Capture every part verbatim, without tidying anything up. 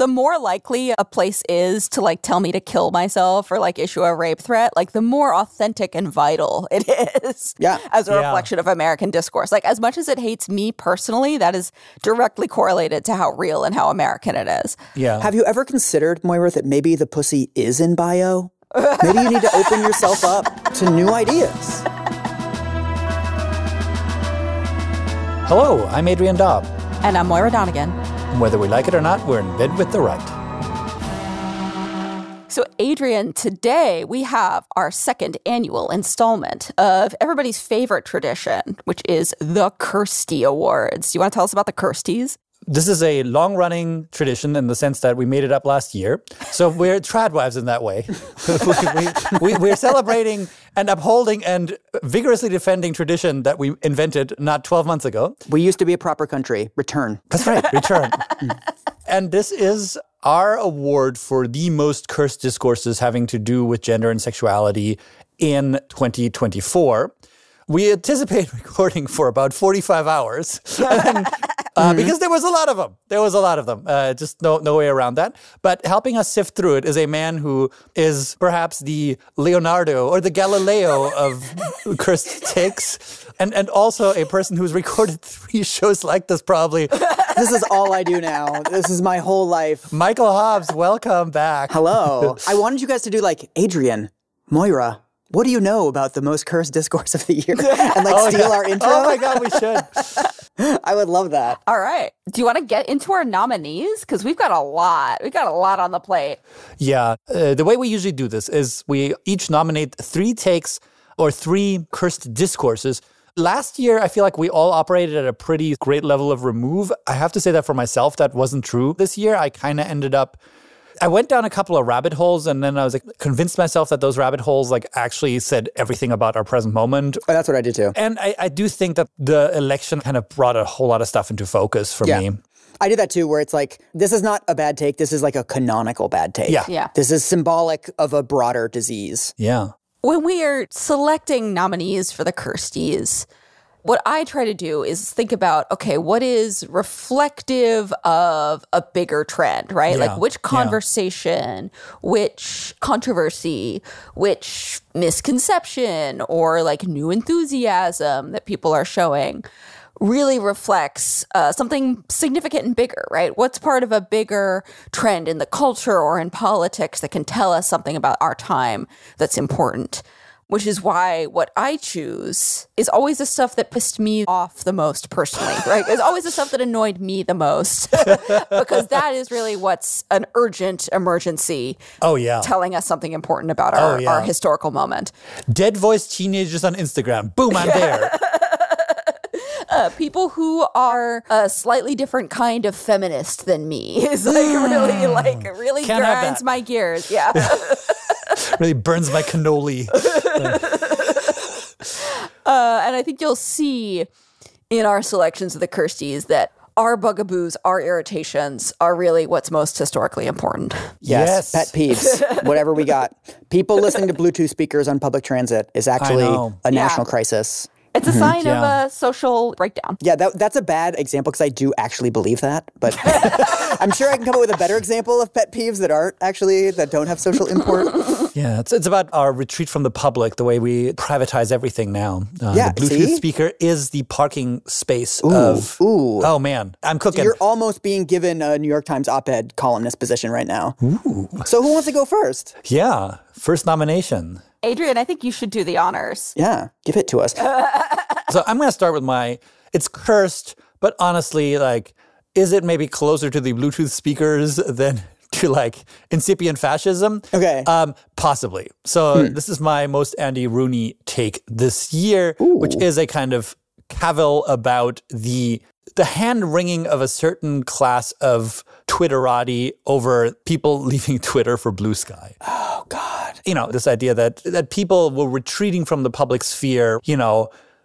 the more likely a place is to like tell me to kill myself or like issue a rape threat, like the more authentic and vital it is yeah. as a yeah. reflection of American discourse. Like as much as it hates me personally, that is directly correlated to how real and how American it is. Yeah. Have you ever considered, Moira, that maybe the pussy is in bio? Maybe you need to open yourself up to new ideas. Hello, I'm Adrian Daub. And I'm Moira Donegan. And whether we like it or not, we're in bed with the right. So, Adrian, today we have our second annual installment of everybody's favorite tradition, which is the Kirsty Awards. Do you want to tell us about the Kirsties? This is a long-running tradition in the sense that we made it up last year. So we're tradwives in that way. we, we, we're celebrating and upholding and vigorously defending tradition that we invented not twelve months ago. We used to be a proper country. Return. That's right. Return. And this is our award for the most cursed discourses having to do with gender and sexuality in twenty twenty-four. We anticipate recording for about forty-five hours. And, Uh, mm-hmm. Because there was a lot of them. There was a lot of them. Uh, just no no way around that. But helping us sift through it is a man who is perhaps the Leonardo or the Galileo of cursed takes. And, and also a person who's recorded three shows like this probably. This is all I do now. This is my whole life. Michael Hobbs, welcome back. Hello. I wanted you guys to do like, Adrian, Moira, what do you know about the most cursed discourse of the year? And like oh, steal yeah. our intro? Oh my God, we should. I would love that. All right. Do you want to get into our nominees? Because we've got a lot. We've got a lot on the plate. Yeah. Uh, the way we usually do this is we each nominate three takes or three cursed discourses. Last year, I feel like we all operated at a pretty great level of remove. I have to say that for myself, that wasn't true. This year, I kind of ended up I went down a couple of rabbit holes, and then I was like convinced myself that those rabbit holes like actually said everything about our present moment. Oh, that's what I did too. And I, I do think that the election kind of brought a whole lot of stuff into focus for yeah. me. I did that too, where it's like, this is not a bad take. This is like a canonical bad take. Yeah. Yeah. This is symbolic of a broader disease. Yeah. When we are selecting nominees for the Kirsties, what I try to do is think about, okay, what is reflective of a bigger trend, right? Yeah, like which conversation, yeah. which controversy, which misconception, or like new enthusiasm that people are showing really reflects uh, something significant and bigger, right? What's part of a bigger trend in the culture or in politics that can tell us something about our time that's important? Which is why what I choose is always the stuff that pissed me off the most personally, right? It's always the stuff that annoyed me the most because that is really what's an urgent emergency. Oh, yeah. Telling us something important about our, oh, yeah. our historical moment. Dead voice teenagers on Instagram. Boom, I'm there. Uh, people who are a slightly different kind of feminist than me is like really, like really Can't grinds my gears. Yeah. Really burns my cannoli. uh, and I think you'll see in our selections of the Kirsties that our bugaboos, our irritations are really what's most historically important. Yes, yes. Pet peeves, whatever we got. People listening to Bluetooth speakers on public transit is actually a Yeah. national crisis. It's a mm-hmm. sign yeah. of a social breakdown. Yeah, that, that's a bad example because I do actually believe that. But I'm sure I can come up with a better example of pet peeves that aren't actually, that don't have social import. Yeah, it's it's about our retreat from the public, the way we privatize everything now. Uh, yeah, the Bluetooth see? speaker is the parking space ooh, of... Ooh. Oh, man, I'm cooking. You're almost being given a New York Times op-ed columnist position right now. Ooh. So who wants to go first? Yeah, first nomination. Adrian, I think you should do the honors. Yeah, give it to us. So I'm going to start with my, it's cursed, but honestly, like, is it maybe closer to the Bluetooth speakers than to like incipient fascism? Okay. Um, possibly. So hmm. this is my most Andy Rooney take this year, Ooh. which is a kind of cavil about the the hand-wringing of a certain class of Twitterati over people leaving Twitter for Blue Sky. Oh, God. You know, this idea that that people were retreating from the public sphere, you know,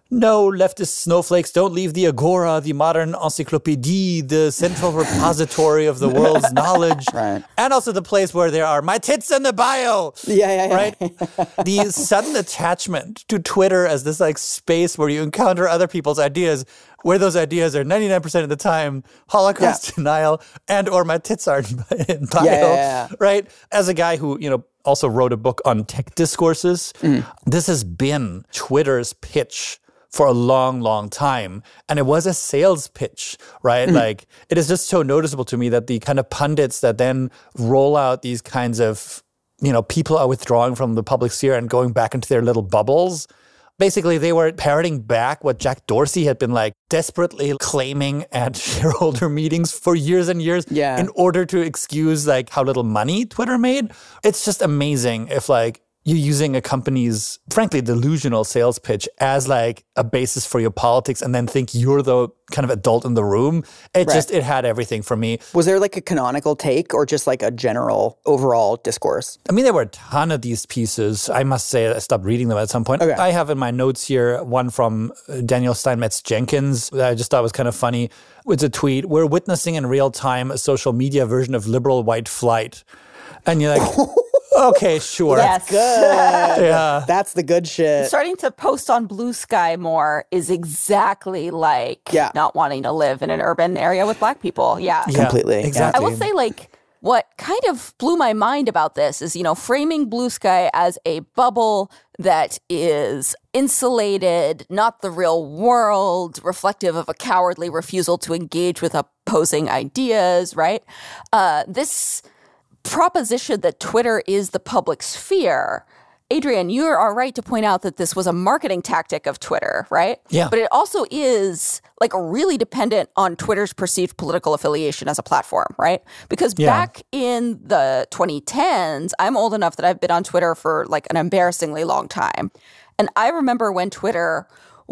no, leftist snowflakes, don't leave the agora, the modern encyclopédie, the central repository of the world's knowledge. Right. And also the place where there are my tits in the bio. Yeah, yeah, yeah. Right? The sudden attachment to Twitter as this like space where you encounter other people's ideas, where those ideas are ninety-nine percent of the time Holocaust yeah. denial and or my tits are in bio. Yeah, yeah, yeah. Right? As a guy who, you know, also wrote a book on tech discourses, mm. this has been Twitter's pitch for a long, long time. And it was a sales pitch, right? Mm-hmm. Like, it is just so noticeable to me that the kind of pundits that then roll out these kinds of, you know, people are withdrawing from the public sphere and going back into their little bubbles. Basically, they were parroting back what Jack Dorsey had been like desperately claiming at shareholder meetings for years and years yeah. in order to excuse like how little money Twitter made. It's just amazing if like you're using a company's, frankly, delusional sales pitch as like a basis for your politics and then think you're the kind of adult in the room. It right. just, it had everything for me. Was there like a canonical take or just like a general overall discourse? I mean, there were a ton of these pieces. I must say I stopped reading them at some point. Okay. I have in my notes here one from Daniel Steinmetz Jenkins that I just thought was kind of funny. It's a tweet, "We're witnessing in real time a social media version of liberal white flight." And you're like... Okay, sure. That's good. Yeah. That's the good shit. Starting to post on Blue Sky more is exactly like yeah. not wanting to live in an urban area with Black people. Yeah. yeah Completely. Exactly. I will say, like, what kind of blew my mind about this is, you know, framing Blue Sky as a bubble that is insulated, not the real world, reflective of a cowardly refusal to engage with opposing ideas, right? Uh, this... proposition that Twitter is the public sphere, Adrian, you are right to point out that this was a marketing tactic of Twitter, right? Yeah. But it also is like really dependent on Twitter's perceived political affiliation as a platform, right? Because yeah. back in the twenty tens, I'm old enough that I've been on Twitter for like an embarrassingly long time. And I remember when Twitter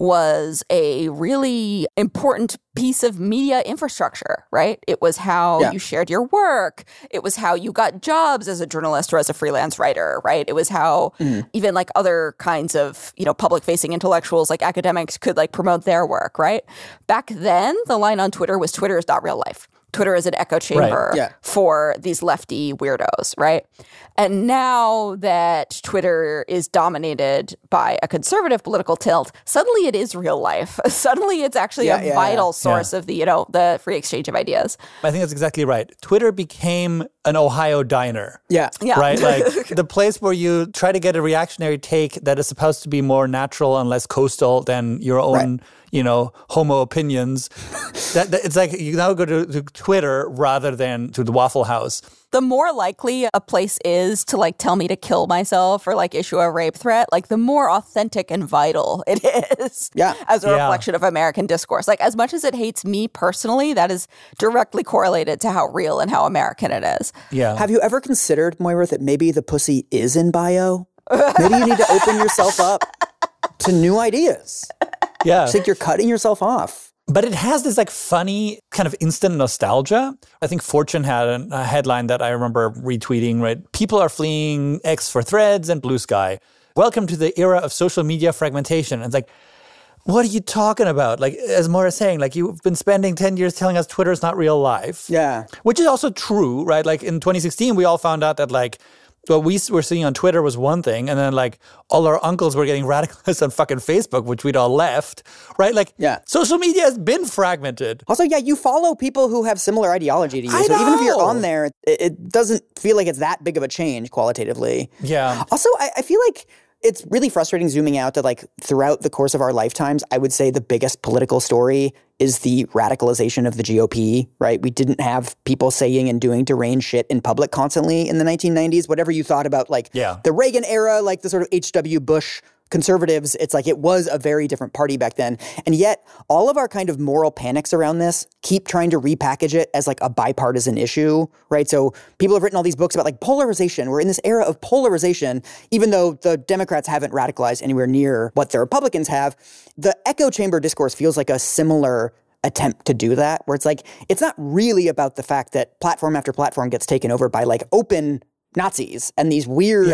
was a really important piece of media infrastructure, right? It was how yeah. you shared your work. It was how you got jobs as a journalist or as a freelance writer, right? It was how mm. even like other kinds of, you know, public-facing intellectuals like academics could like promote their work, right? Back then, the line on Twitter was Twitter is not real life. Twitter is an echo chamber right. yeah. for these lefty weirdos, right? And now that Twitter is dominated by a conservative political tilt, suddenly it is real life. Suddenly it's actually yeah, a yeah, vital yeah. source yeah. of the, you know, the free exchange of ideas. I think that's exactly right. Twitter became an Ohio diner. Yeah. yeah. Right? Like the place where you try to get a reactionary take that is supposed to be more natural and less coastal than your own right. you know, homo opinions. that, that It's like you now go to, to Twitter rather than to the Waffle House. The more likely a place is to like tell me to kill myself or like issue a rape threat, like the more authentic and vital it is yeah. as a yeah. reflection of American discourse. Like as much as it hates me personally, that is directly correlated to how real and how American it is. Yeah. Have you ever considered, Moira, that maybe the pussy is in bio? Maybe you need to open yourself up to new ideas. Yeah. It's like you're cutting yourself off. But it has this like funny kind of instant nostalgia. I think Fortune had a, a headline that I remember retweeting, right? People are fleeing X for Threads and Blue Sky. Welcome to the era of social media fragmentation. And it's like, what are you talking about? Like, as Moira's saying, like you've been spending ten years telling us Twitter is not real life. Yeah. Which is also true, right? Like in twenty sixteen, we all found out that like, what we were seeing on Twitter was one thing, and then like all our uncles were getting radicalized on fucking Facebook, which we'd all left, right? Like, yeah. social media has been fragmented. Also, yeah, you follow people who have similar ideology to you. I so know. even if you're on there, it, it doesn't feel like it's that big of a change qualitatively. Yeah. Also, I, I feel like it's really frustrating zooming out that like throughout the course of our lifetimes, I would say the biggest political story is the radicalization of the G O P, right? We didn't have people saying and doing deranged shit in public constantly in the nineteen nineties. Whatever you thought about like yeah. the Reagan era, like the sort of H W Bush conservatives, it's like it was a very different party back then. And yet all of our kind of moral panics around this keep trying to repackage it as like a bipartisan issue, right? So people have written all these books about like polarization. We're in this era of polarization, even though the Democrats haven't radicalized anywhere near what the Republicans have. The echo chamber discourse feels like a similar attempt to do that, where it's like, it's not really about the fact that platform after platform gets taken over by like open Nazis and these weird, yeah.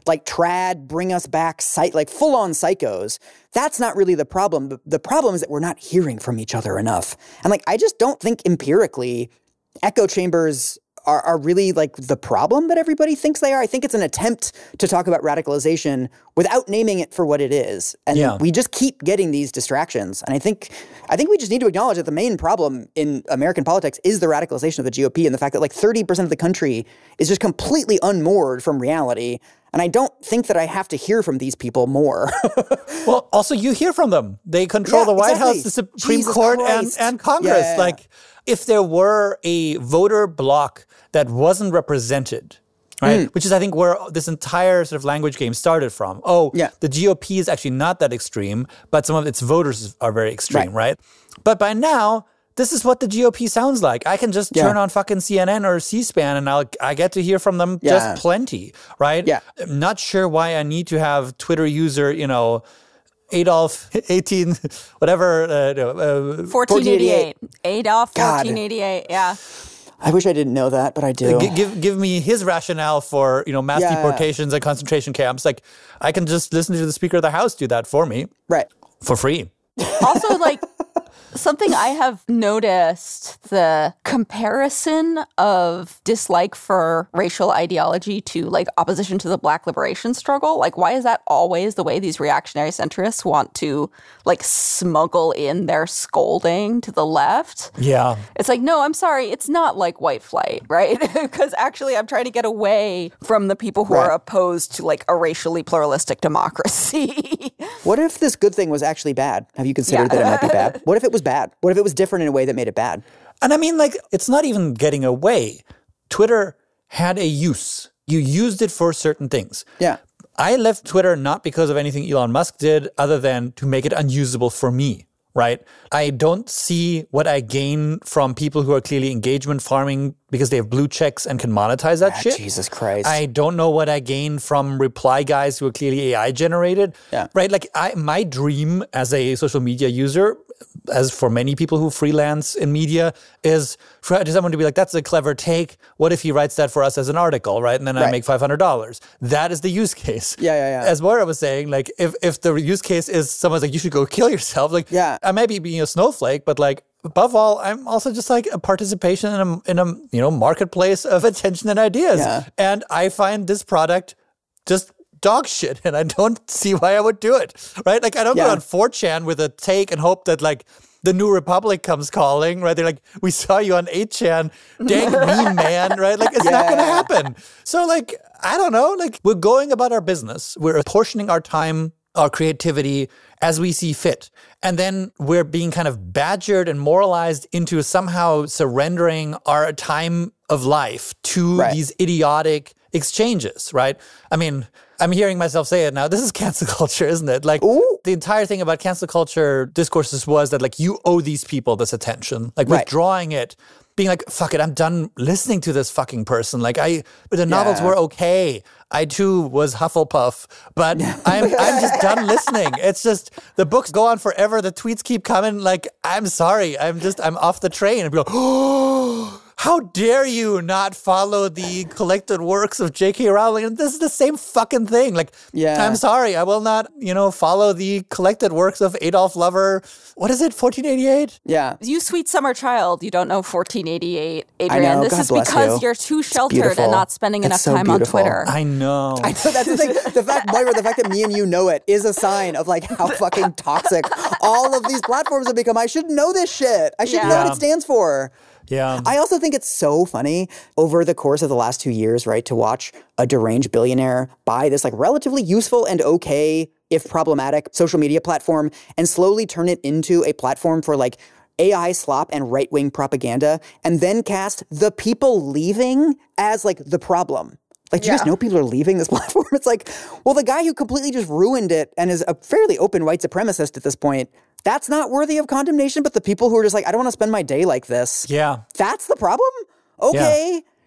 like trad, bring us back, psych, like full on psychos. That's not really the problem. The, the problem is that we're not hearing from each other enough. And like, I just don't think empirically echo chambers are, are really like the problem that everybody thinks they are. I think it's an attempt to talk about radicalization without naming it for what it is. And yeah. we just keep getting these distractions. And I think I think we just need to acknowledge that the main problem in American politics is the radicalization of the G O P and the fact that like thirty percent of the country is just completely unmoored from reality. And I don't think that I have to hear from these people more. Well, also you hear from them. They control Yeah, the White exactly. House, the Supreme Jesus Court, and, Christ. and Congress. Yeah. Like, if there were a voter bloc that wasn't represented, right, Mm. which is, I think, where this entire sort of language game started from. Oh, Yeah. the G O P is actually not that extreme, but some of its voters are very extreme, Right. right? But by now, this is what the G O P sounds like. I can just Yeah. turn on fucking C N N or C-SPAN and I'll, I get to hear from them Yeah. just plenty, right? Yeah. I'm not sure why I need to have Twitter user, you know, Adolf eighteen, whatever. Uh, no, uh, fourteen eighty-eight. Adolf, God. fourteen eighty-eight. Yeah. I wish I didn't know that, but I do. G- give give me his rationale for, you know, mass Yeah. deportations and concentration camps. Like, I can just listen to the Speaker of the House do that for me Right. for free. Also, like, something I have noticed, the comparison of dislike for racial ideology to like opposition to the Black liberation struggle. Like, why is that always the way these reactionary centrists want to like smuggle in their scolding to the left? Yeah. It's like, no, I'm sorry, it's not like white flight, right? Because actually I'm trying to get away from the people who Right. are opposed to like a racially pluralistic democracy. What if this good thing was actually bad? Have you considered Yeah. that it might be bad? What if it was bad? What if it was different in a way that made it bad? And I mean, like, it's not even getting away. Twitter had a use. You used it for certain things. Yeah. I left Twitter not because of anything Elon Musk did, other than to make it unusable for me, right? I don't see what I gain from people who are clearly engagement farming because they have blue checks and can monetize that Ah, shit. Jesus Christ. I don't know what I gain from reply guys who are clearly A I generated. Yeah. Right? Like, I, my dream as a social media user, as for many people who freelance in media, is for someone to be like, that's a clever take. What if he writes that for us as an article, right? And then I Right. make five hundred dollars. That is the use case. Yeah, yeah, yeah. As Moira was saying, like, if, if the use case is someone's like, you should go kill yourself, like, Yeah. I might be being a snowflake, but like, above all, I'm also just like a participation in a, in a you know, marketplace of attention and ideas. Yeah. And I find this product just dog shit, and I don't see why I would do it, right? Like, I don't Yeah. go on four chan with a take and hope that, like, the New Republic comes calling, right? They're like, we saw you on eight chan, dang meme man, right? Like, it's not going to Yeah. happen. So, like, I don't know. Like, we're going about our business. We're apportioning our time, our creativity as we see fit. And then we're being kind of badgered and moralized into somehow surrendering our time of life to Right. these idiotic exchanges, right? I mean, I'm hearing myself say it now. This is cancel culture, isn't it? Like, Ooh. the entire thing about cancel culture discourses was that, like, you owe these people this attention. Like, Right. withdrawing it, being like, fuck it, I'm done listening to this fucking person. Like, I, the novels Yeah. were okay. I too was Hufflepuff, but I'm I'm just done listening. It's just the books go on forever. The tweets keep coming. Like, I'm sorry, I'm just I'm off the train. And be like, oh, how dare you not follow the collected works of J K Rowling? And this is the same fucking thing. Like, Yeah. I'm sorry, I will not, you know, follow the collected works of Adolf Lover. What is it, fourteen eighty-eight? Yeah. You sweet summer child, you don't know fourteen eighty-eight, Adrian. know, This God is bless because you. are too sheltered beautiful. and not spending It's enough so time beautiful. on Twitter. I know. I know that's the thing. The fact, Moira, the fact that me and you know it is a sign of like how fucking toxic all of these platforms have become. I should know this shit. I should know Yeah. what it stands for. Yeah. I also think it's so funny over the course of the last two years, right, to watch a deranged billionaire buy this like relatively useful and okay, if problematic, social media platform and slowly turn it into a platform for like A I slop and right-wing propaganda, and then cast the people leaving as like the problem. Like, do you guys Yeah. know people are leaving this platform? It's like, well, the guy who completely just ruined it and is a fairly open white supremacist at this point, that's not worthy of condemnation. But the people who are just like, I don't want to spend my day like this. Yeah. That's the problem? Okay.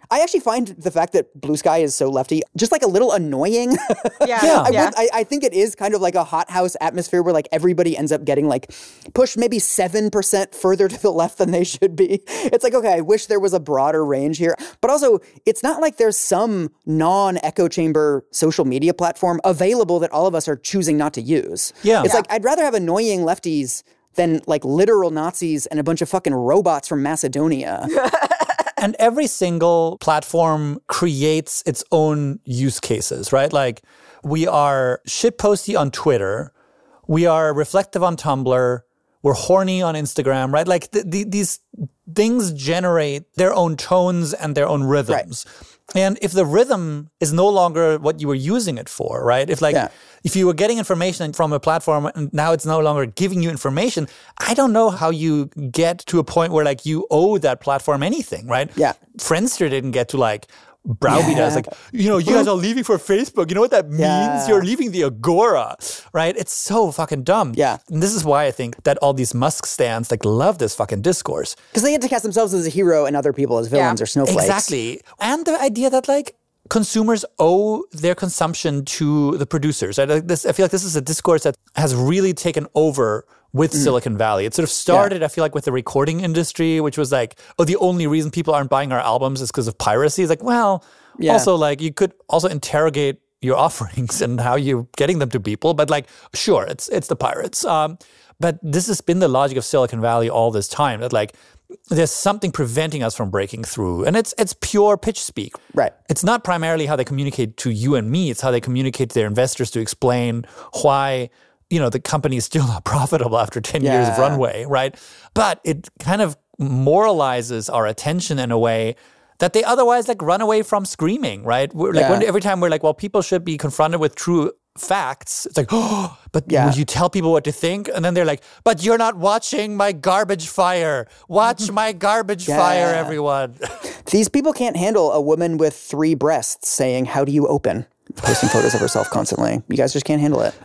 I actually find the fact that Blue Sky is so lefty just like a little annoying. Yeah. Yeah. I, yeah. would, I, I think it is kind of like a hothouse atmosphere where like everybody ends up getting like pushed maybe seven percent further to the left than they should be. It's like, okay, I wish there was a broader range here. But also, it's not like there's some non-echo chamber social media platform available that all of us are choosing not to use. Yeah. It's Yeah. like, I'd rather have annoying lefties than like literal Nazis and a bunch of fucking robots from Macedonia. And every single platform creates its own use cases, right? Like we are shitposty on Twitter. We are reflective on Tumblr. We're horny on Instagram, right? Like th- th- these things generate their own tones and their own rhythms. Right. And if the rhythm is no longer what you were using it for, right? If like yeah. if you were getting information from a platform and now it's no longer giving you information, I don't know how you get to a point where like you owe that platform anything, right? Yeah. Friendster didn't get to like browbeat yeah. us like, you know, you guys are leaving for Facebook. You know what that means? Yeah. You're leaving the Agora, right? It's so fucking dumb. Yeah. And this is why I think that all these Musk stands like love this fucking discourse. Because they get to cast themselves as a hero and other people as villains Yeah. or snowflakes. Exactly. And the idea that like consumers owe their consumption to the producers. I, like this, I feel like this is a discourse that has really taken over with mm. Silicon Valley. It sort of started, yeah. I feel like, with the recording industry, which was like, oh, the only reason people aren't buying our albums is because of piracy. It's like, well, yeah. also like you could also interrogate your offerings and how you're getting them to people. But like, sure, it's it's the pirates. Um, but this has been the logic of Silicon Valley all this time, that like there's something preventing us from breaking through. And it's it's pure pitch speak. Right. It's not primarily how they communicate to you and me. It's how they communicate to their investors to explain why, you know, the company is still not profitable after ten yeah. years of runway, right? But it kind of moralizes our attention in a way that they otherwise like run away from screaming, right? We're, like yeah. when, every time we're like, well, people should be confronted with true facts. It's like, oh, but yeah. will you tell people what to think? And then they're like, but you're not watching my garbage fire. Watch my garbage yeah. fire, everyone. These people can't handle a woman with three breasts saying, how do you open? Posting photos of herself constantly. You guys just can't handle it.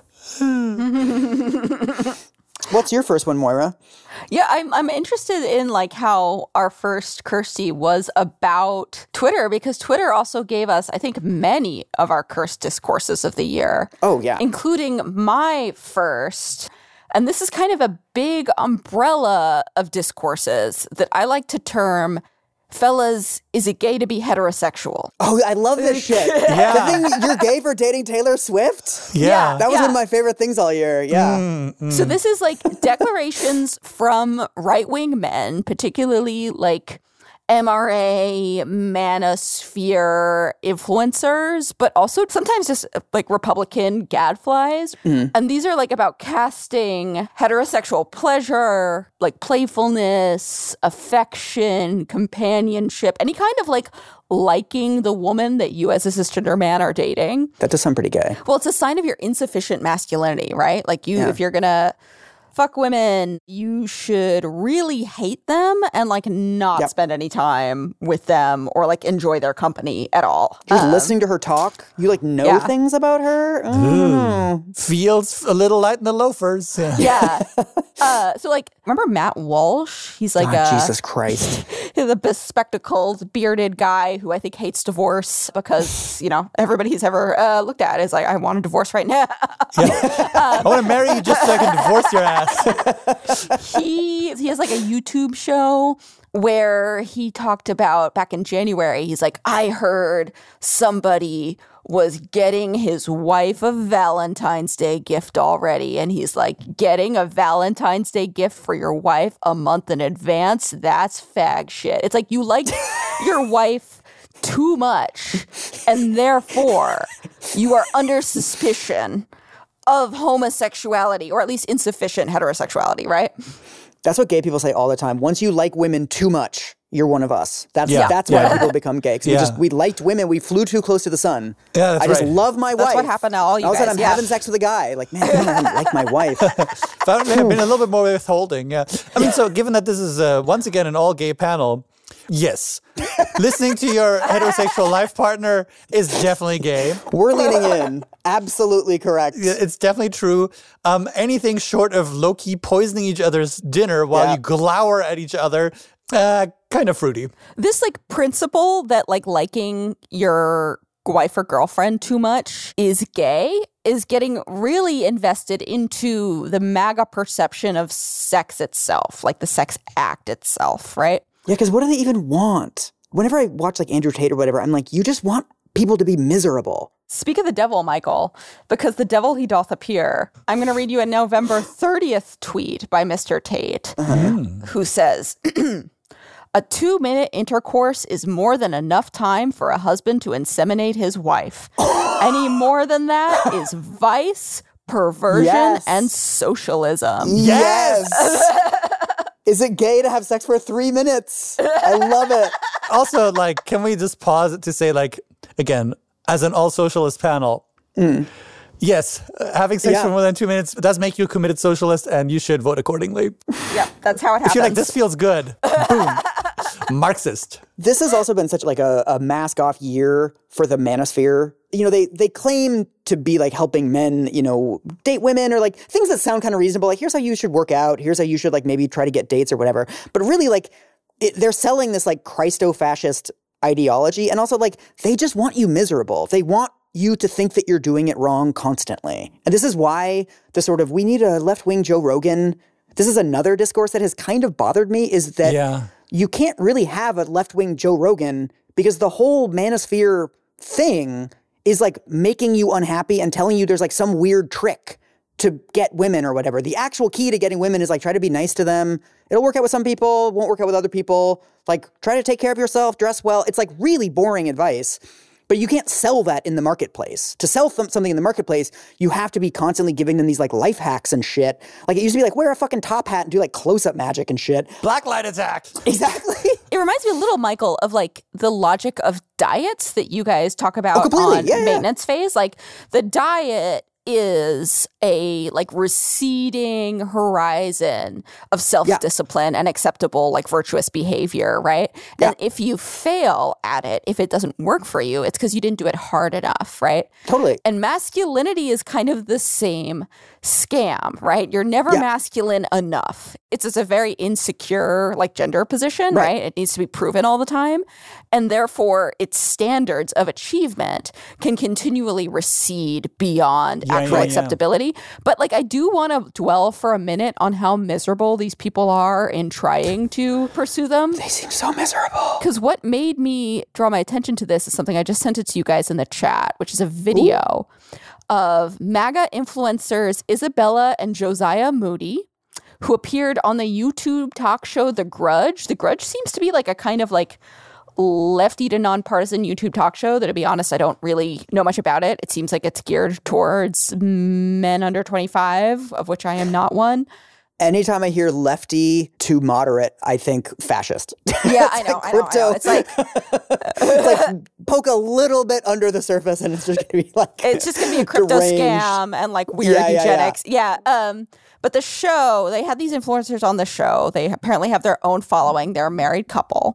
What's your first one, Moira? Yeah, I'm I'm interested in like how our first Kirsty was about Twitter, because Twitter also gave us, I think, many of our cursed discourses of the year. Oh, yeah. Including my first. And this is kind of a big umbrella of discourses that I like to term, fellas, is it gay to be heterosexual? Oh, I love this shit. Yeah. The thing, you're gay for dating Taylor Swift? Yeah. That was yeah. one of my favorite things all year. Yeah. Mm, mm. So this is like declarations from right-wing men, particularly like M R A, manosphere influencers, but also sometimes just like Republican gadflies. Mm. And these are like about casting heterosexual pleasure, like playfulness, affection, companionship, any kind of like liking the woman that you as a cisgender man are dating. That does sound pretty gay. Well, it's a sign of your insufficient masculinity, right? Like you, yeah. if you're going to fuck women, you should really hate them and like not yep. spend any time with them or like enjoy their company at all. Just um, listening to her talk, you like know yeah. things about her. Oh. Feels a little light in the loafers. Yeah. yeah. Uh, so like, remember Matt Walsh? He's like God, a Jesus Christ. He's a bespectacled, bearded guy who I think hates divorce because, you know, everybody he's ever uh, looked at is like, I want a divorce right now. Yeah. um, I want to marry you just so I can divorce your ass. he he has like a YouTube show where he talked about back in January, he's like, I heard somebody was getting his wife a Valentine's Day gift already. And he's like, getting a Valentine's Day gift for your wife a month in advance? That's fag shit. It's like you like your wife too much, and therefore you are under suspicion of homosexuality, or at least insufficient heterosexuality, right? That's what gay people say all the time. Once you like women too much, you're one of us. That's yeah. that's why yeah. people become gay. Because yeah. we just we liked women. We flew too close to the sun. Yeah, that's I just right. love my that's wife. That's what happened to all you all guys. All of a sudden, I'm yeah. having sex with a guy. Like, man, I don't like my wife. Found me, I've been a little bit more withholding. Yeah. I mean, so given that this is uh, once again an all gay panel, yes, listening to your heterosexual life partner is definitely gay. We're leaning in. Absolutely correct. Yeah, it's definitely true. Um, anything short of low-key poisoning each other's dinner while yeah. you glower at each other, uh, kind of fruity. This like principle that like liking your wife or girlfriend too much is gay is getting really invested into the MAGA perception of sex itself, like the sex act itself, right? Yeah, because what do they even want? Whenever I watch like Andrew Tate or whatever, I'm like, you just want people to be miserable. Speak of the devil, Michael, because the devil he doth appear. I'm going to read you a November thirtieth tweet by Mister Tate, uh-huh. who says, a two-minute intercourse is more than enough time for a husband to inseminate his wife. Any more than that is vice, perversion, yes. and socialism. Yes! Is it gay to have sex for three minutes? I love it. Also, like, can we just pause it to say, like, again, as an all-socialist panel, mm. yes, having sex yeah. for more than two minutes does make you a committed socialist, and you should vote accordingly. Yep, that's how it happens. If you're like, this feels good, boom. Marxist. This has also been such like a, a mask-off year for the manosphere. You know, they they claim to be like helping men, you know, date women or like things that sound kind of reasonable. Like, here's how you should work out. Here's how you should like maybe try to get dates or whatever. But really, like, it, they're selling this like Christo-fascist ideology. And also, like, they just want you miserable. They want you to think that you're doing it wrong constantly. And this is why the sort of, we need a left-wing Joe Rogan. This is another discourse that has kind of bothered me, is that yeah. you can't really have a left-wing Joe Rogan because the whole manosphere thing is like making you unhappy and telling you there's like some weird trick to get women or whatever. The actual key to getting women is like try to be nice to them. It'll work out with some people, won't work out with other people. Like try to take care of yourself, dress well. It's like really boring advice. But you can't sell that in the marketplace. To sell th- something in the marketplace, you have to be constantly giving them these like life hacks and shit. Like it used to be like, wear a fucking top hat and do like close-up magic and shit. Blacklight attack. Exactly. It reminds me a little, Michael, of like the logic of diets that you guys talk about oh, on yeah, maintenance yeah. phase. Like the diet is a like receding horizon of self-discipline yeah. and acceptable like virtuous behavior, right? Yeah. And if you fail at it, if it doesn't work for you, it's because you didn't do it hard enough, right? Totally. And masculinity is kind of the same scam, right? You're never yeah. masculine enough. It's just a very insecure like gender position, right. right? It needs to be proven all the time. And therefore, its standards of achievement can continually recede beyond yeah, actual yeah, acceptability. Yeah. But like, I do want to dwell for a minute on how miserable these people are in trying to pursue them. They seem so miserable. Because what made me draw my attention to this is something I just sent it to you guys in the chat, which is a video Ooh. of MAGA influencers Isabella and Josiah Moody, who appeared on the YouTube talk show The Grudge. The Grudge seems to be like a kind of like lefty to nonpartisan YouTube talk show that, to be honest, I don't really know much about it. It seems like it's geared towards men under twenty-five, of which I am not one. Anytime I hear lefty to moderate, I think fascist. Yeah, I know, like I know, I know. It's like, it's like poke a little bit under the surface and it's just going to be like it's just going to be a crypto deranged. scam and like weird yeah, eugenics. Yeah, yeah. Um, but the show, they had these influencers on the show. They apparently have their own following. They're a married couple.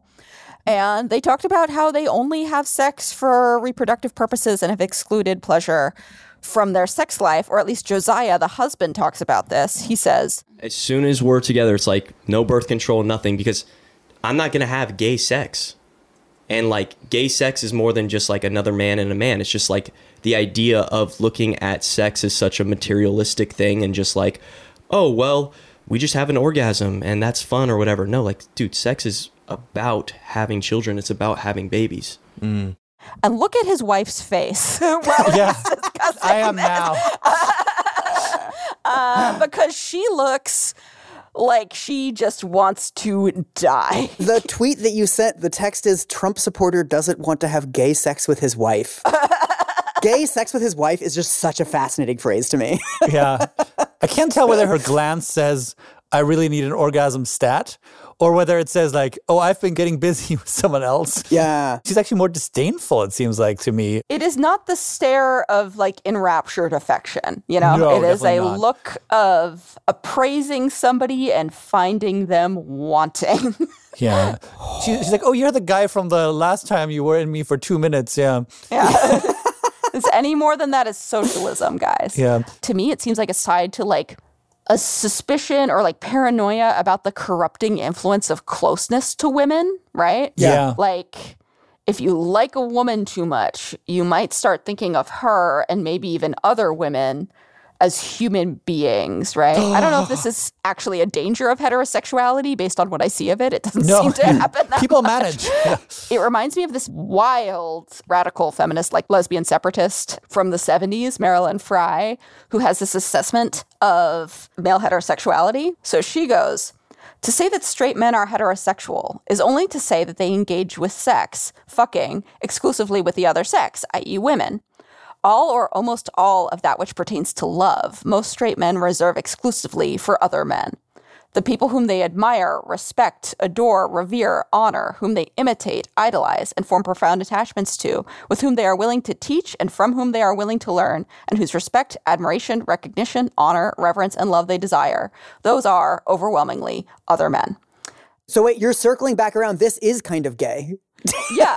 And they talked about how they only have sex for reproductive purposes and have excluded pleasure from their sex life, or at least Josiah, the husband, talks about this. He says, as soon as we're together, it's like no birth control, nothing, because I'm not going to have gay sex. And like gay sex is more than just like another man and a man. It's just like the idea of looking at sex as such a materialistic thing and just like, oh, well, we just have an orgasm and that's fun or whatever. No, like, dude, sex is about having children. It's about having babies. Mm. And look at his wife's face. Well, yeah, I am now. uh, because she looks like she just wants to die. The tweet that you sent, the text is, Trump supporter doesn't want to have gay sex with his wife. Gay sex with his wife is just such a fascinating phrase to me. Yeah. I can't tell whether her glance says, I really need an orgasm stat, or whether it says like, oh, I've been getting busy with someone else. Yeah. She's actually more disdainful, it seems like, to me. It is not the stare of like enraptured affection, you know? No, it is a not. look of appraising somebody and finding them wanting. Yeah. She, she's like, oh, you're the guy from the last time you were in me for two minutes. Yeah. Yeah. It's any more than that is socialism, guys. Yeah. To me, it seems like it's tied to like a suspicion or like paranoia about the corrupting influence of closeness to women, right? Yeah. Yeah. Like, if you like a woman too much, you might start thinking of her and maybe even other women as human beings, right? I don't know if this is actually a danger of heterosexuality based on what I see of it. It doesn't No. seem to happen that People much. manage. Yeah. It reminds me of this wild radical feminist, like lesbian separatist from the seventies, Marilyn Frye, who has this assessment of male heterosexuality. So she goes, to say that straight men are heterosexual is only to say that they engage with sex, fucking, exclusively with the other sex, that is women. All or almost all of that which pertains to love, most straight men reserve exclusively for other men. The people whom they admire, respect, adore, revere, honor, whom they imitate, idolize, and form profound attachments to, with whom they are willing to teach and from whom they are willing to learn, and whose respect, admiration, recognition, honor, reverence, and love they desire, those are, overwhelmingly, other men. So wait, you're circling back around. This is kind of gay. Yeah.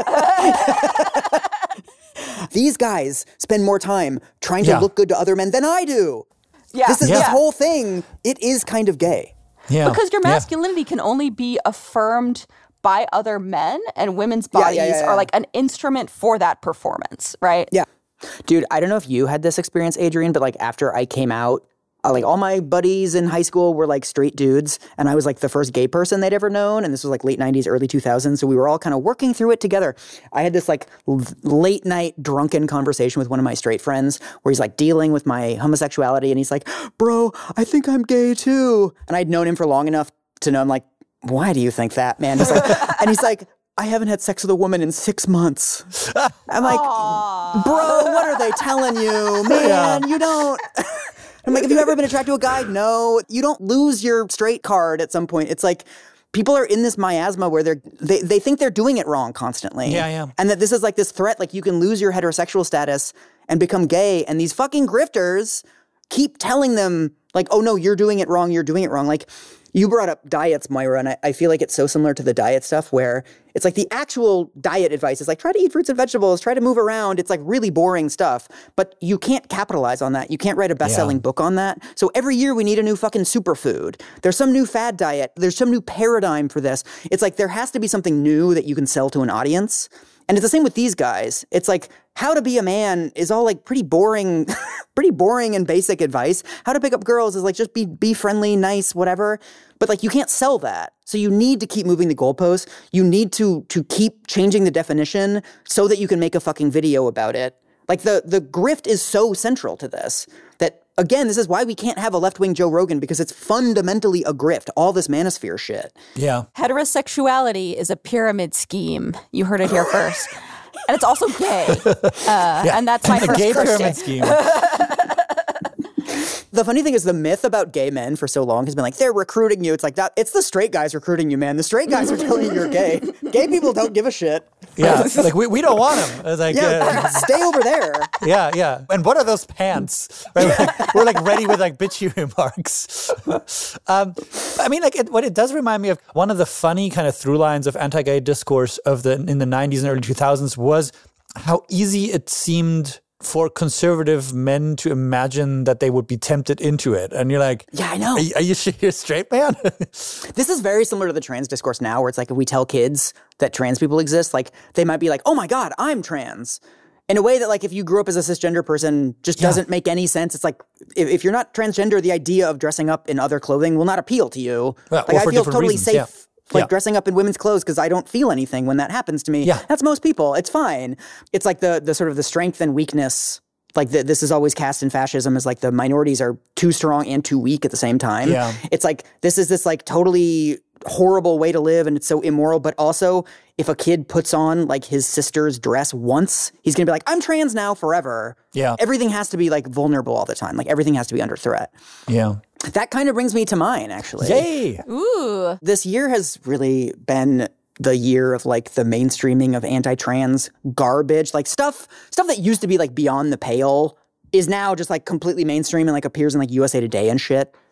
These guys spend more time trying to Yeah. look good to other men than I do. Yeah. This is yeah. this whole thing. It is kind of gay. Yeah. Because your Yeah. masculinity can only be affirmed by other men, and women's Yeah, bodies yeah, yeah, yeah. are like an instrument for that performance, right? Yeah. Dude, I don't know if you had this experience, Adrian, but like after I came out, uh, like all my buddies in high school were like straight dudes, and I was like the first gay person they'd ever known, and this was like late nineties, early two thousands, so we were all kind of working through it together. I had this like l- late night drunken conversation with one of my straight friends where he's like dealing with my homosexuality, and he's like, bro, I think I'm gay too. And I'd known him for long enough to know, I'm like, why do you think that, man? He's like, and he's like, I haven't had sex with a woman in six months. I'm like, Aww. bro, what are they telling you? Man, you don't... I'm like, have you ever been attracted to a guy? No. You don't lose your straight card at some point. It's like people are in this miasma where they're they, they think they're doing it wrong constantly. Yeah, yeah. And that this is like this threat, like you can lose your heterosexual status and become gay. And these fucking grifters keep telling them like, oh no, you're doing it wrong, you're doing it wrong. Like you brought up diets, Moira, and I, I feel like it's so similar to the diet stuff where it's like the actual diet advice is like, try to eat fruits and vegetables, try to move around. It's like really boring stuff, but you can't capitalize on that. You can't write a best-selling Yeah. book on that. So every year we need a new fucking superfood. There's some new fad diet. There's some new paradigm for this. It's like there has to be something new that you can sell to an audience. And it's the same with these guys. It's like how to be a man is all like pretty boring, pretty boring and basic advice. How to pick up girls is like just be be friendly, nice, whatever. But like you can't sell that. So you need to keep moving the goalposts. You need to to keep changing the definition so that you can make a fucking video about it. Like the the grift is so central to this that again, this is why we can't have a left-wing Joe Rogan because it's fundamentally a grift. All this manosphere shit. Yeah. Heterosexuality is a pyramid scheme. You heard it here first. And it's also gay. Uh, And that's my A first gay Christian. pyramid scheme. The funny thing is the myth about gay men for so long has been like, they're recruiting you. It's like, that. It's the straight guys recruiting you, man. The straight guys are telling you you're gay. Gay people don't give a shit. Yeah. Like we, we don't want him. It's like, Yeah, uh, stay over there. yeah, yeah. And what are those pants? Right? We're, like, we're like ready with like bitchy remarks. um, I mean, like it, what it does remind me of one of the funny kind of through lines of anti-gay discourse of the in the nineties and early two thousands was how easy it seemed for conservative men to imagine that they would be tempted into it. And you're like, Yeah, I know. Are you, are you sure you're straight, man? This is very similar to the trans discourse now, where it's like if we tell kids that trans people exist, like they might be like, oh my God, I'm trans. In a way that like if you grew up as a cisgender person just Yeah. doesn't make any sense. It's like if, if you're not transgender, the idea of dressing up in other clothing will not appeal to you. Well, like or I for feel different totally reasons, safe yeah. like Yeah. dressing up in women's clothes because I don't feel anything when that happens to me. Yeah. That's most people. It's fine. It's like the the sort of the strength and weakness. Like the, this is always cast in fascism as like the minorities are too strong and too weak at the same time. Yeah. It's like this is this like totally horrible way to live and it's so immoral. But also if a kid puts on like his sister's dress once, he's going to be like, I'm trans now forever. Yeah. Everything has to be like vulnerable all the time. Like everything has to be under threat. Yeah. That kind of brings me to mine actually. Yay. Ooh. This year has really been the year of like the mainstreaming of anti-trans garbage, like stuff, stuff that used to be like beyond the pale is now just like completely mainstream and like appears in like U S A Today and shit.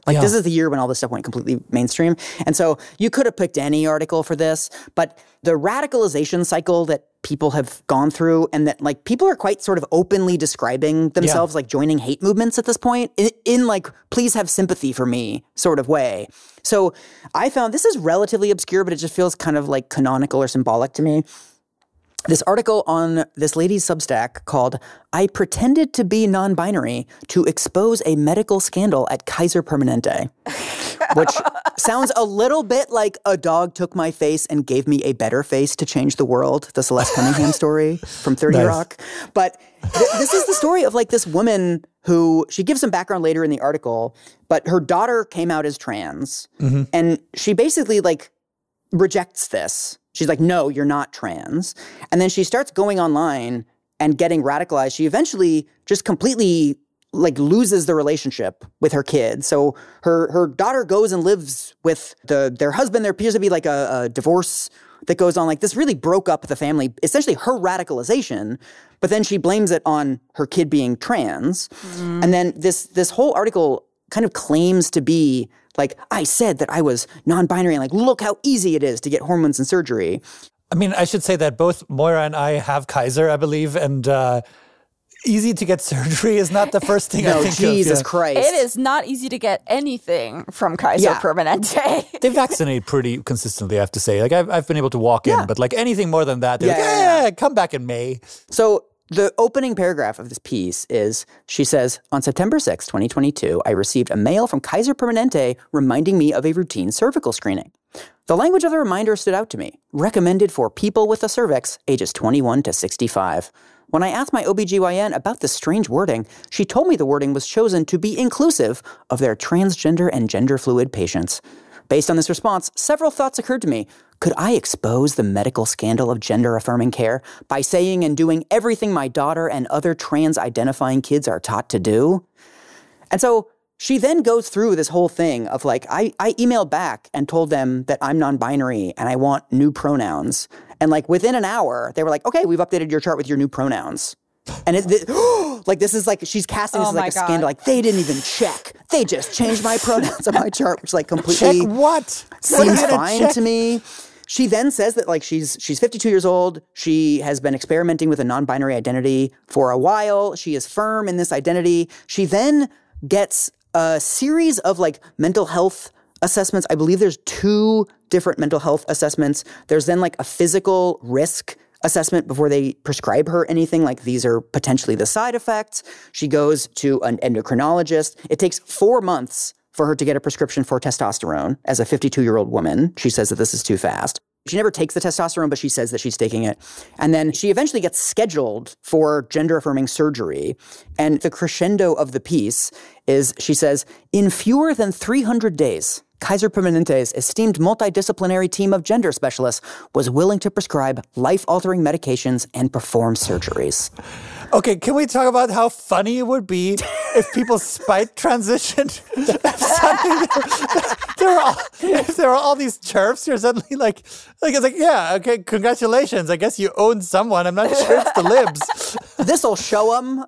Like Yeah. this is the year when all this stuff went completely mainstream. And so you could have picked any article for this, but the radicalization cycle that people have gone through and that like people are quite sort of openly describing themselves like joining hate movements at this point in, in like, please have sympathy for me sort of way. So I found this is relatively obscure, but it just feels kind of like canonical or symbolic to me. This article on this lady's Substack called I Pretended to Be Non-Binary to Expose a Medical Scandal at Kaiser Permanente, which sounds a little bit like a dog took my face and gave me a better face to change the world, the Celeste Cunningham story from thirty Nice. Rock. But th- this is the story of like this woman who, she gives some background later in the article, but her daughter came out as trans Mm-hmm. and she basically like rejects this. She's like, no, you're not trans. And then she starts going online and getting radicalized. She eventually just completely like loses the relationship with her kid. So her her daughter goes and lives with the their husband. There appears to be like a, a divorce that goes on. Like this really broke up the family, essentially her radicalization. But then she blames it on her kid being trans. Mm. And then this this whole article kind of claims to be like, I said that I was non-binary and like, look how easy it is to get hormones and surgery. I mean, I should say that both Moira and I have Kaiser, I believe, and uh, easy to get surgery is not the first thing I No, think Jesus of. Yeah. Christ. It is not easy to get anything from Kaiser Yeah. Permanente. They vaccinate pretty consistently, I have to say. Like, I've, I've been able to walk Yeah. in, but like anything more than that, they're Yeah, like, yeah, yeah, come back in May. So the opening paragraph of this piece is, she says, on September sixth, twenty twenty-two, I received a mail from Kaiser Permanente reminding me of a routine cervical screening. The language of the reminder stood out to me. Recommended for people with a cervix, ages twenty-one to sixty-five. When I asked my O B G Y N about this strange wording, she told me the wording was chosen to be inclusive of their transgender and gender fluid patients. Based on this response, several thoughts occurred to me. Could I expose the medical scandal of gender-affirming care by saying and doing everything my daughter and other trans-identifying kids are taught to do? And so she then goes through this whole thing of like, I, I emailed back and told them that I'm non-binary and I want new pronouns. And like within an hour, they were like, okay, we've updated your chart with your new pronouns. And it, it, like this is like, she's casting this Oh as like my a God. scandal. Like they didn't even check. They just changed my pronouns on my chart, which like completely Check what? seems What are you gonna fine check? to me. She then says that like she's she's fifty-two years old. She has been experimenting with a non-binary identity for a while. She is firm in this identity. She then gets a series of like mental health assessments. I believe there's two different mental health assessments. There's then like a physical risk assessment before they prescribe her anything, like these are potentially the side effects. She goes to an endocrinologist. It takes four months for her to get a prescription for testosterone as a fifty-two-year-old woman. She says that this is too fast. She never takes the testosterone, but she says that she's taking it. And then she eventually gets scheduled for gender-affirming surgery. And the crescendo of the piece is, she says, in fewer than three hundred days, Kaiser Permanente's esteemed multidisciplinary team of gender specialists was willing to prescribe life-altering medications and perform surgeries. Okay, can we talk about how funny it would be if people spite transitioned? If suddenly there were all, if there were all these chirps, you're suddenly like, like it's like, yeah, okay, congratulations. I guess you own someone. I'm not sure it's the libs. This'll show them.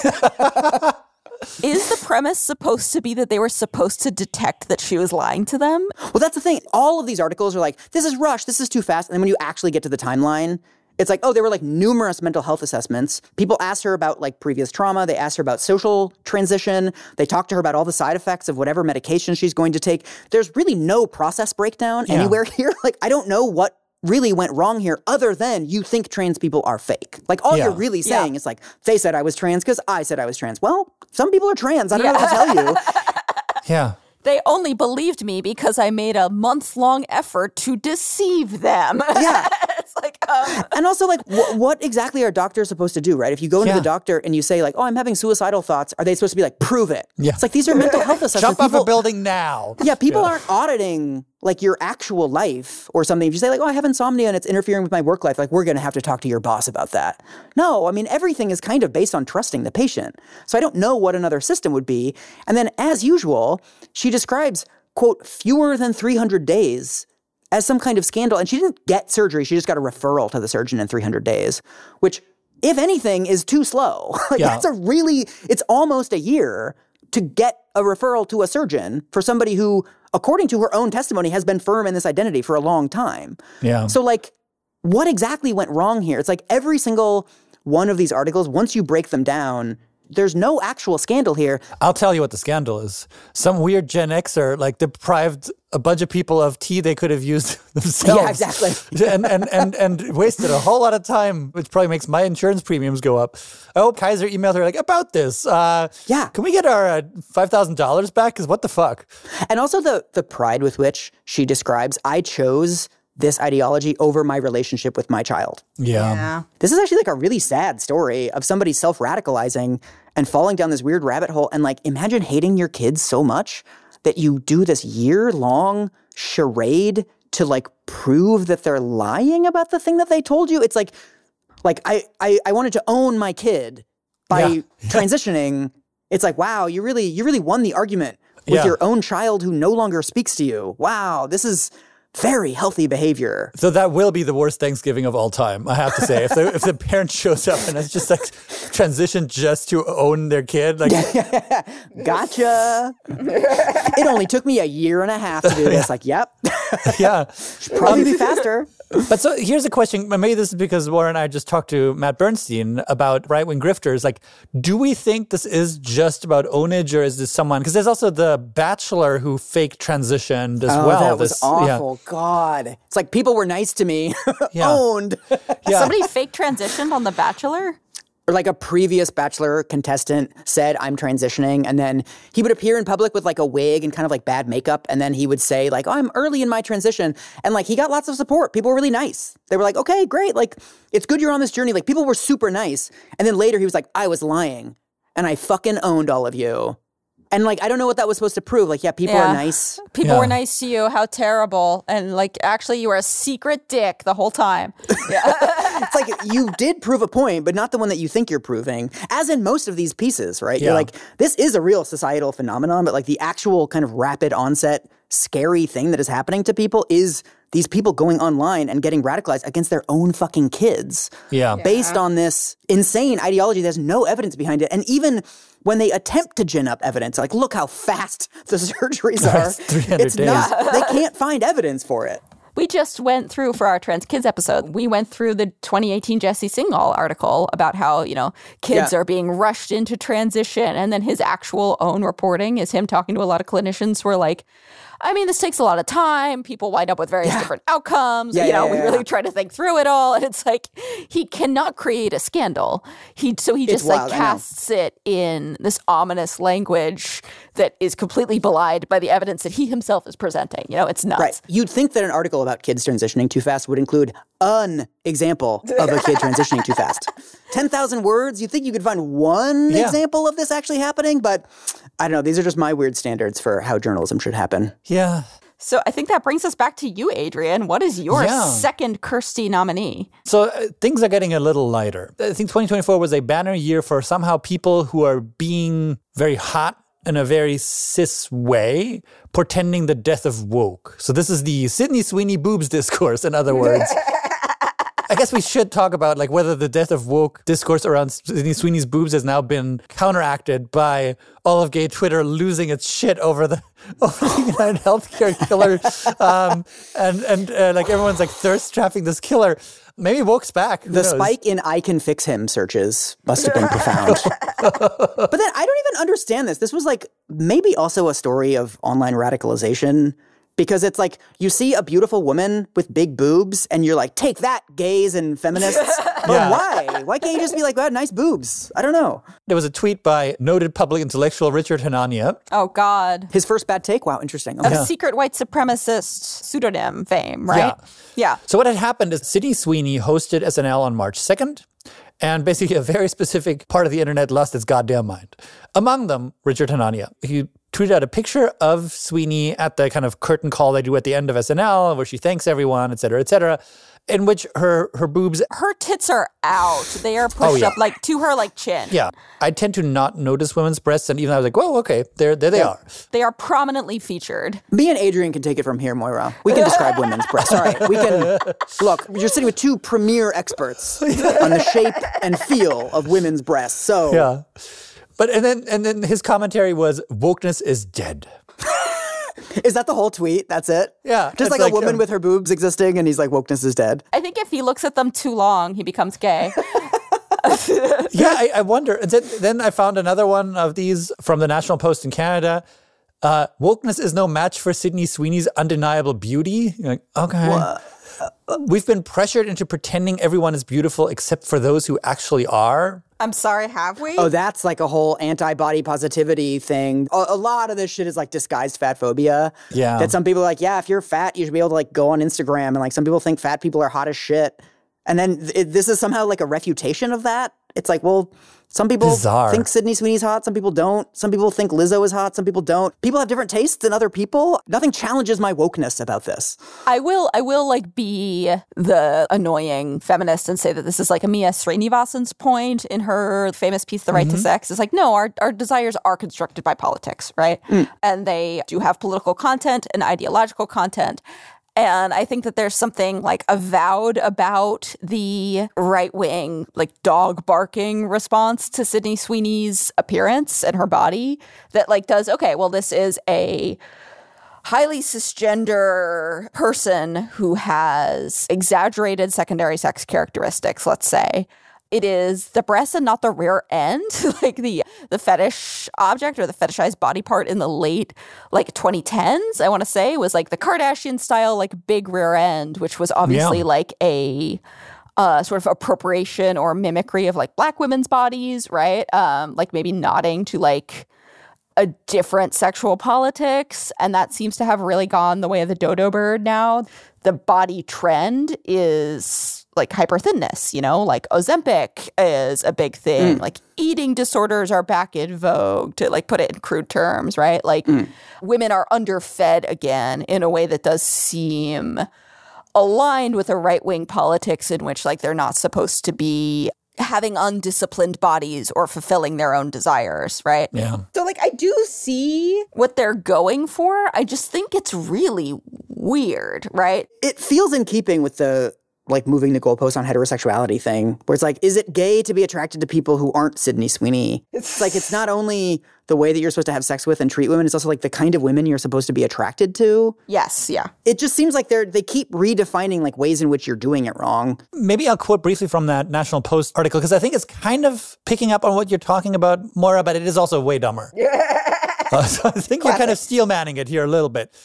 Is the premise supposed to be that they were supposed to detect that she was lying to them? Well, that's the thing. All of these articles are like, this is rushed, this is too fast. And then when you actually get to the timeline, it's like, oh, there were like numerous mental health assessments. People asked her about like previous trauma. They asked her about social transition. They talked to her about all the side effects of whatever medication she's going to take. There's really no process breakdown Yeah. anywhere here. Like, I don't know what really went wrong here other than you think trans people are fake. Like, all Yeah. you're really Yeah. saying is like, they said I was trans because I said I was trans. Well, some people are trans. I don't know what to tell you. Yeah. They only believed me because I made a month-long effort to deceive them. Yeah. It's like, um, And also, like, wh- what exactly are doctors supposed to do, right? If you go into Yeah. the doctor and you say, like, oh, I'm having suicidal thoughts, are they supposed to be like, prove it? Yeah. It's like, these are mental health assessments. Jump off People- a building now. Yeah, people aren't auditing, like, your actual life or something. If you say, like, oh, I have insomnia and it's interfering with my work life, like, we're going to have to talk to your boss about that. No, I mean, everything is kind of based on trusting the patient. So I don't know what another system would be. And then, as usual, she describes, quote, fewer than three hundred days as some kind of scandal. And she didn't get surgery. She just got a referral to the surgeon in three hundred days, which, if anything, is too slow. Like, Yeah. that's a really, it's almost a year to get a referral to a surgeon for somebody who, according to her own testimony, has been firm in this identity for a long time. Yeah. So, like, what exactly went wrong here? It's like every single one of these articles, once you break them down, there's no actual scandal here. I'll tell you what the scandal is. Some weird Gen Xer like deprived a bunch of people of tea they could have used themselves. Yeah, exactly. and, and, and, and wasted a whole lot of time, which probably makes my insurance premiums go up. I hope Kaiser emailed her like, about this. Uh, yeah. Can we get our uh, five thousand dollars back? Because what the fuck? And also the the pride with which she describes, I chose this ideology over my relationship with my child. Yeah. Yeah. This is actually like a really sad story of somebody self-radicalizing and falling down this weird rabbit hole. And like, imagine hating your kids so much that you do this year-long charade to like prove that they're lying about the thing that they told you. It's like, like I, I, I wanted to own my kid by Yeah. transitioning. It's like, wow, you really, you really won the argument with Yeah. your own child who no longer speaks to you. Wow, this is very healthy behavior. So that will be the worst Thanksgiving of all time, I have to say. If the, if the parent shows up and it's just like transitioned just to own their kid, like Gotcha. It only took me a year and a half to do this. Like, yep. yeah. Should probably be faster. But so here's a question. Maybe this is because Warren and I just talked to Matt Bernstein about right-wing grifters. Like, do we think this is just about ownage, or is this someone? Because there's also the Bachelor who fake transitioned as Oh, well. that was This- awful. God. It's like people were nice to me. Yeah. Owned. Yeah. Somebody fake transitioned on The Bachelor? Or like a previous Bachelor contestant said, I'm transitioning. And then he would appear in public with like a wig and kind of like bad makeup. And then he would say like, oh, I'm early in my transition. And like, he got lots of support. People were really nice. They were like, okay, great. Like, it's good you're on this journey. Like, people were super nice. And then later he was like, I was lying. And I fucking owned all of you. And like, I don't know what that was supposed to prove. Like, yeah, people Yeah. are nice. People Yeah. were nice to you. How terrible. And like, actually, you were a secret dick the whole time. Yeah. It's like you did prove a point, but not the one that you think you're proving, as in most of these pieces, right? Yeah. You're like, this is a real societal phenomenon, but like the actual kind of rapid onset, scary thing that is happening to people is these people going online and getting radicalized against their own fucking kids. Yeah. Based on this insane ideology that has no evidence behind it. And even when they attempt to gin up evidence, like, look how fast the surgeries are. three hundred It's days. not, they can't find evidence for it. We just went through, for our Trans Kids episode, we went through the twenty eighteen Jesse Singal article about how, you know, kids Yeah. are being rushed into transition. And then his actual own reporting is him talking to a lot of clinicians who are like, I mean, this takes a lot of time. People wind up with various Yeah. different outcomes. Yeah, you know, yeah, we yeah, really yeah. try to think through it all. And it's like, he cannot create a scandal. He So he It's just like wild, I know. casts it in this ominous language that is completely belied by the evidence that he himself is presenting. You know, it's nuts. Right. You'd think that an article about kids transitioning too fast would include an example of a kid transitioning too fast. ten thousand words, you'd think you could find one Yeah. example of this actually happening, but I don't know. These are just my weird standards for how journalism should happen. Yeah. So I think that brings us back to you, Adrian. What is your Yeah. second Kirsty nominee? So uh, things are getting a little lighter. I think twenty twenty-four was a banner year for somehow people who are being very hot in a very cis way, portending the death of woke. So this is the Sydney Sweeney boobs discourse, in other words. I guess we should talk about like whether the death of woke discourse around Sydney Sweeney's boobs has now been counteracted by all of gay Twitter losing its shit over the over the United Healthcare killer, um, and and uh, like everyone's like thirst trapping this killer. Maybe woke's back. Who The knows? spike in I can fix him searches must have been profound. But then I don't even understand this. This was like maybe also a story of online radicalization. Because it's like, you see a beautiful woman with big boobs, and you're like, take that, gays and feminists. But Yeah. why? Why can't you just be like, wow, nice boobs? I don't know. There was a tweet by noted public intellectual Richard Hanania. Oh, God. His first bad take? Wow, interesting. Of Okay. secret white supremacist pseudonym fame, right? Yeah. Yeah. So what had happened is Sydney Sweeney hosted S N L on March second, and basically a very specific part of the internet lost its goddamn mind. Among them, Richard Hanania. He tweeted out a picture of Sweeney at the kind of curtain call they do at the end of S N L, where she thanks everyone, et cetera, et cetera, in which her her boobs. Her tits are out. They are pushed Oh, yeah. up like to her like chin. Yeah, I tend to not notice women's breasts, and even I was like, "Whoa, okay, there, there they are." They are prominently featured. Me and Adrian can take it from here, Moira. We can describe women's breasts. All right, we can. Look, you're sitting with two premier experts on the shape and feel of women's breasts. So, Yeah. But and then and then his commentary was wokeness is dead. Is that the whole tweet? That's it? Yeah. Just like, like a woman um, with her boobs existing, and he's like, wokeness is dead. I think if he looks at them too long, he becomes gay. yeah, I, I wonder. And then, then I found another one of these from the National Post in Canada. Uh, wokeness is no match for Sydney Sweeney's undeniable beauty. You're like, okay. What? We've been pressured into pretending everyone is beautiful except for those who actually are. I'm sorry, have we? Oh, that's like a whole anti-body positivity thing. A, a lot of this shit is like disguised fat phobia. Yeah. That some people are like, yeah, if you're fat, you should be able to like go on Instagram. And like some people think fat people are hot as shit. And then th- this is somehow like a refutation of that. It's like, well, some people Bizarre. think Sydney Sweeney's hot. Some people don't. Some people think Lizzo is hot. Some people don't. People have different tastes than other people. Nothing challenges my wokeness about this. I will, I will like be the annoying feminist and say that this is like Amia Srinivasan's point in her famous piece, The Right mm-hmm. to Sex. It's like, no, our, our desires are constructed by politics, right? Mm. And they do have political content and ideological content. And I think that there's something like avowed about the right-wing, like dog barking response to Sydney Sweeney's appearance and her body that like does, okay, well, this is a highly cisgender person who has exaggerated secondary sex characteristics, let's say. It is the breast and not the rear end, like the the fetish object or the fetishized body part in the late like twenty tens, I want to say, was like the Kardashian style, like big rear end, which was obviously yeah. like a uh, sort of appropriation or mimicry of like Black women's bodies, right? Um, like maybe nodding to like a different sexual politics. And that seems to have really gone the way of the dodo bird now. The body trend is like hyperthinness, you know, like Ozempic is a big thing. Mm. Like eating disorders are back in vogue, to like put it in crude terms, right? Like mm. women are underfed again in a way that does seem aligned with a right-wing politics in which like they're not supposed to be having undisciplined bodies or fulfilling their own desires, right? Yeah. So like I do see what they're going for. I just think it's really weird, right? It feels in keeping with the like moving the goalposts on heterosexuality thing, where it's like, is it gay to be attracted to people who aren't Sydney Sweeney? It's like, it's not only the way that you're supposed to have sex with and treat women, it's also like the kind of women you're supposed to be attracted to. Yes, yeah. It just seems like they're, they keep redefining like ways in which you're doing it wrong. Maybe I'll quote briefly from that National Post article, because I think it's kind of picking up on what you're talking about, Maura, but it is also way dumber. uh, so I think you're kind of steel manning it here a little bit.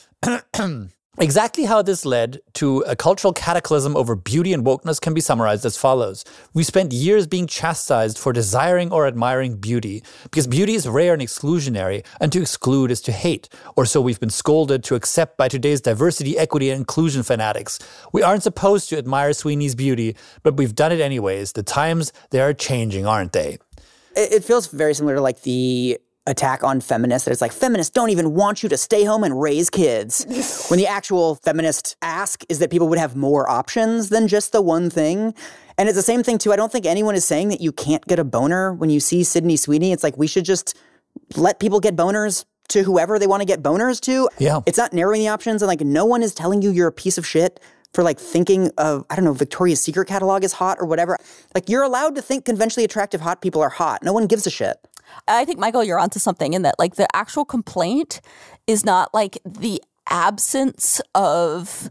Exactly how this led to a cultural cataclysm over beauty and wokeness can be summarized as follows. We spent years being chastised for desiring or admiring beauty, because beauty is rare and exclusionary, and to exclude is to hate, or so we've been scolded to accept by today's diversity, equity, and inclusion fanatics. We aren't supposed to admire Sweeney's beauty, but we've done it anyways. The times, they are changing, aren't they? It feels very similar to like the attack on feminists, that it's like, feminists don't even want you to stay home and raise kids. When the actual feminist ask is that people would have more options than just the one thing. And it's the same thing too. I don't think anyone is saying that you can't get a boner when you see Sydney Sweeney. It's like, we should just let people get boners to whoever they want to get boners to. Yeah. It's not narrowing the options. And like, no one is telling you you're a piece of shit for like thinking of, I don't know, Victoria's Secret catalog is hot or whatever. Like, you're allowed to think conventionally attractive hot people are hot. No one gives a shit. I think, Michael, you're onto something in that, like, the actual complaint is not, like, the absence of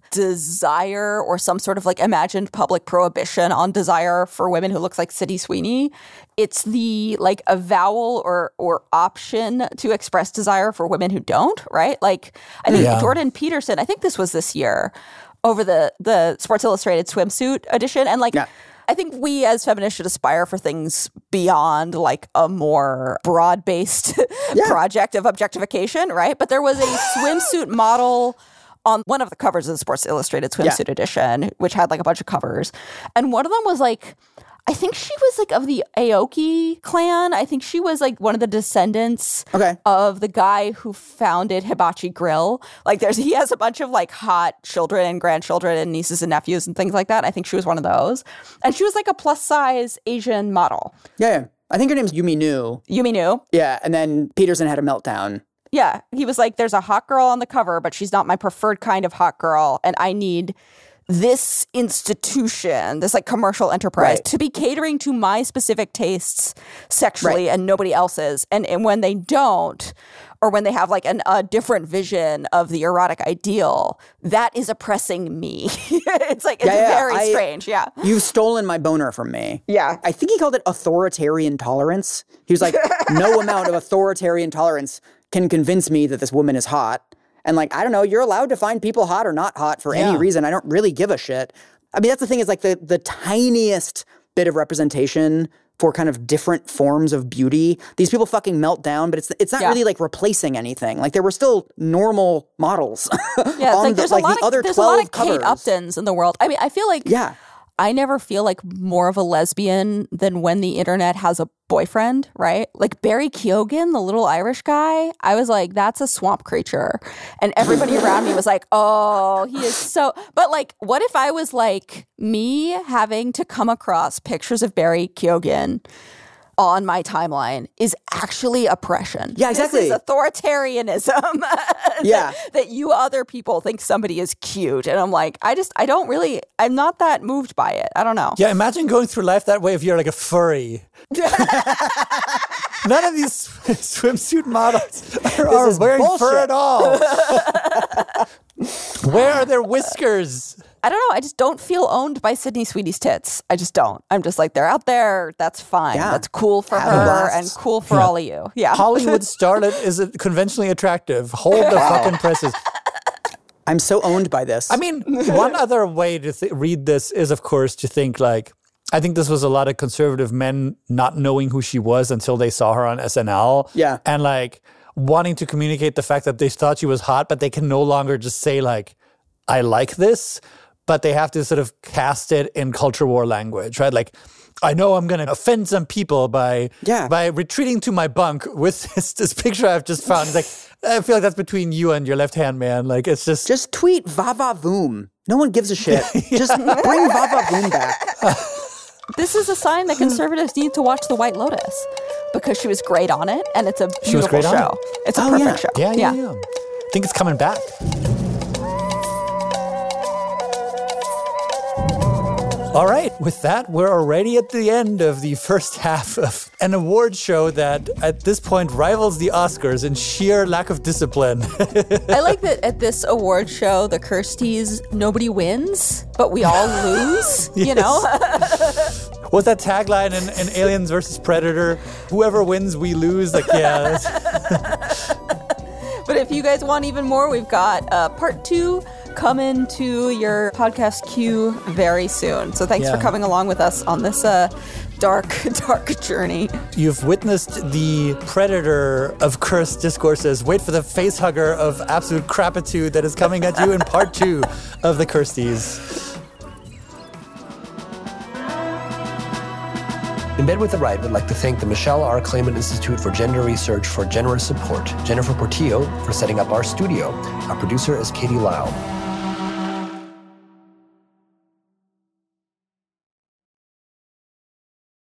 desire or some sort of, like, imagined public prohibition on desire for women who looks like Sydney Sweeney. It's the, like, avowal or or option to express desire for women who don't, right? Like, I think yeah. Jordan Peterson, I think this was this year, over the, the Sports Illustrated swimsuit edition. And, like, yeah. I think we as feminists should aspire for things beyond like a more broad-based yeah. project of objectification, right? But there was a swimsuit model on one of the covers of the Sports Illustrated swimsuit yeah. edition, which had like a bunch of covers. And one of them was like, I think she was like of the Aoki clan. I think she was like one of the descendants okay. of the guy who founded Hibachi Grill. Like there's, he has a bunch of like hot children and grandchildren and nieces and nephews and things like that. I think she was one of those. And she was like a plus size Asian model. Yeah, yeah. I think her name's Yumi Nu. Yumi Nu. Yeah. And then Peterson had a meltdown. Yeah. He was like, there's a hot girl on the cover, but she's not my preferred kind of hot girl. And I need this institution, this like commercial enterprise, Right. to be catering to my specific tastes sexually Right. and nobody else's. And, and when they don't, or when they have like an, a different vision of the erotic ideal, that is oppressing me. It's like, it's Yeah, yeah, very I- strange. Yeah. You've stolen my boner from me. Yeah. I think he called it authoritarian tolerance. He was like, no amount of authoritarian tolerance can convince me that this woman is hot. And like, I don't know, you're allowed to find people hot or not hot for any Yeah. reason. I don't really give a shit. I mean, that's the thing is like the the tiniest bit of representation for kind of different forms of beauty. These people fucking melt down, but it's it's not Yeah. really like replacing anything. Like there were still normal models Yeah. It's on like the, there's like a lot the of, other there's a lot twelve of Kate covers. Uptons in the world. I mean, I feel like Yeah. I never feel like more of a lesbian than when the internet has a boyfriend, right? Like Barry Keoghan, the little Irish guy, I was like, that's a swamp creature. And everybody around me was like, oh, he is so. But like, what if I was like me having to come across pictures of Barry Keoghan on my timeline is actually oppression. Yeah, exactly. This is authoritarianism. Yeah. that, that you other people think somebody is cute. And I'm like, I just, I don't really, I'm not that moved by it. I don't know. Yeah, imagine going through life that way if you're like a furry. None of these swimsuit models are, are is wearing fur bullshit. at all. Where are their whiskers? I don't know. I just don't feel owned by Sydney Sweetie's tits. I just don't. I'm just like, they're out there. That's fine. Yeah. That's cool for Have a her blast. and cool for all of you. Yeah. Hollywood starlet is conventionally attractive. Hold the fucking presses. I'm so owned by this. I mean, one other way to th- read this is, of course, to think like, I think this was a lot of conservative men not knowing who she was until they saw her on S N L. Yeah. And like wanting to communicate the fact that they thought she was hot, but they can no longer just say like, I like this, but they have to sort of cast it in culture war language, right? Like, I know I'm going to offend some people by Yeah. by retreating to my bunk with this, this picture I've just found. It's like, I feel like that's between you and your left hand man. Like, it's just... Just tweet Vava Voom. No one gives a shit. Just bring Vava Voom back. This is a sign that conservatives need to watch The White Lotus because she was great on it and it's a beautiful She was great on show. It's a Oh, perfect yeah. show. Yeah, yeah, yeah. I think it's coming back. All right, with that, we're already at the end of the first half of an award show that at this point rivals the Oscars in sheer lack of discipline. I like that at this award show, the Kirsties, nobody wins, but we all lose, you know? What's that tagline in, in Aliens versus Predator? Whoever wins, we lose. Like, yeah. that's- But if you guys want even more, we've got uh, part two coming to your podcast queue very soon. So thanks Yeah. for coming along with us on this uh, dark, dark journey. You've witnessed the predator of cursed discourses. Wait for the face hugger of absolute crapitude that is coming at you in part two of the Kirsties. In Bed with the Right would like to thank the Michelle R. Clayman Institute for Gender Research for generous support, Jennifer Portillo for setting up our studio. Our producer is Katie Lau.